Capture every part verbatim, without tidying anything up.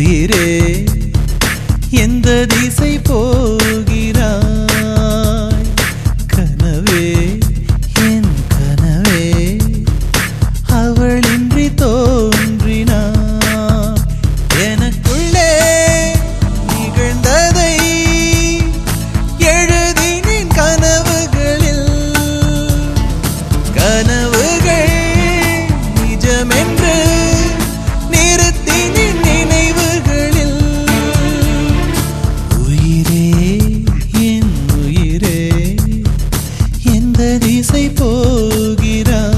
உயிரே எந்த திசை போகிறாய் கனவே என் கனவே அவளின்றி தோன்றினாய் எனக்குள்ளே நிகழ்ந்ததை எழுதினேன் கனவுகளில் கனவுகள் நிஜமென்று நிறுத்தினேன் நினைவுகளில் உயிரே என் உயிரே எந்த திசை போகிறாய்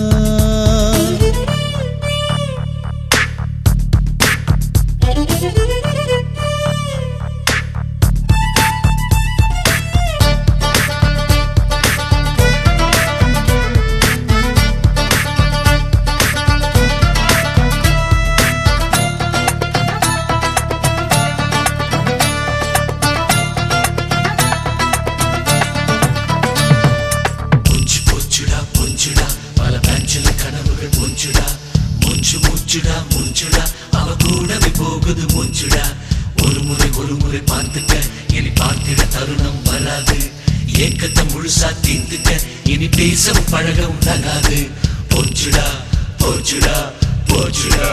முஞ்சுடா முஞ்சுடா அவ கூடவே போகுது முஞ்சுடா ஒரு முறை ஒரு முறை பார்த்துக்க இனி பார்த்திட தருணம் வராது ஏக்கத்தை முழுசா தீர்த்துக்க இனி பேச பழக உண்டாகாது போச்சுடா போச்சுடா போச்சுடா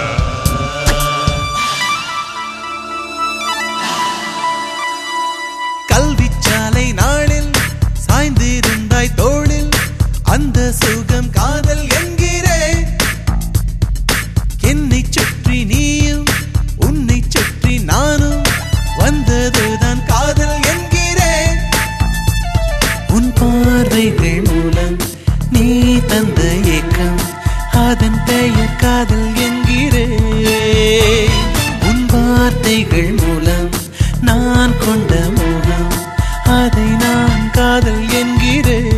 கல்விச்சாலை நாளில் சாய்ந்திருந்தாய் தோளில் அந்த சுகம் காதல் என்கிறேன் என்னை சுற்றி நீயும் உன்னை சுற்றி நானும் வந்ததுதான் காதல் என்கிறேன் உன் பார்வைகள் மூலம் நீ தந்த ஏக்கம் அதன் பெயர் காதல் என்கிறேன் உன் வார்த்தைகள் மூலம் நான் கொண்ட மோகம் அதை நான் காதல் என்கிறேன்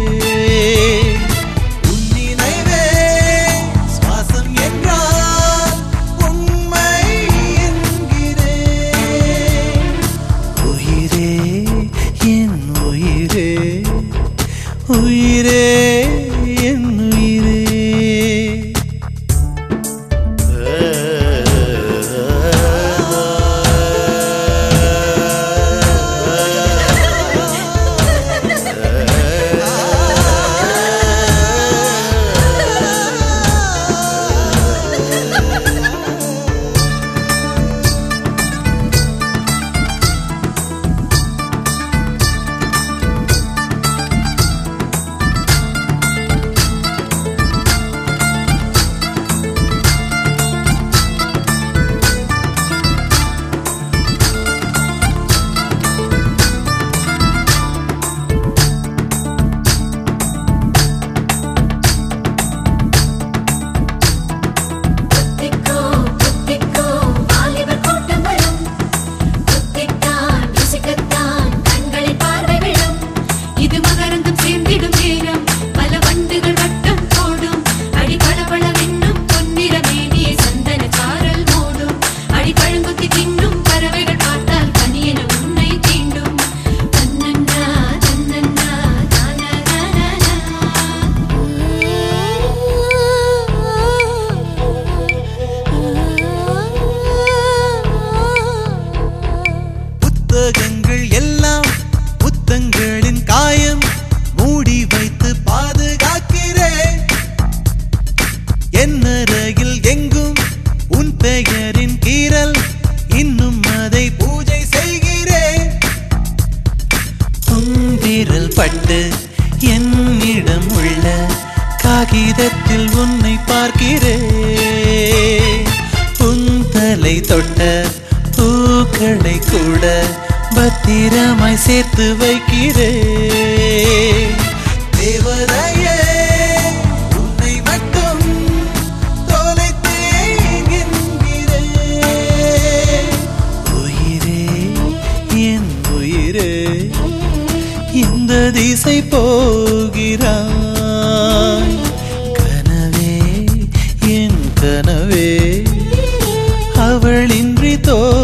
உயிரே என் உயிரே புத்தகங்கள் எல்லாம் புத்தங்களின் காயம் மூடி வைத்து பாதுகாக்கிறேன் என்னறையில் எங்கும் உன் பெயரின் கீறல் இன்னும் அதை பூஜை செய்கிறேன் உன் விரல் பட்டு என்னிடம் உள்ள காகிதத்தில் உன்னை பார்க்கிறேன் உன் தலை தொட்ட பூக்களை கூட பத்திரமாய் சேர்த்து வைக்கிறேன் தேவதையே உன்னை மட்டும் தொலைத்தேன் என்கிறேன் உயிரே என் உயிரே இந்த திசை போகிறாய் கனவே என் கனவே அவளின்றி தோ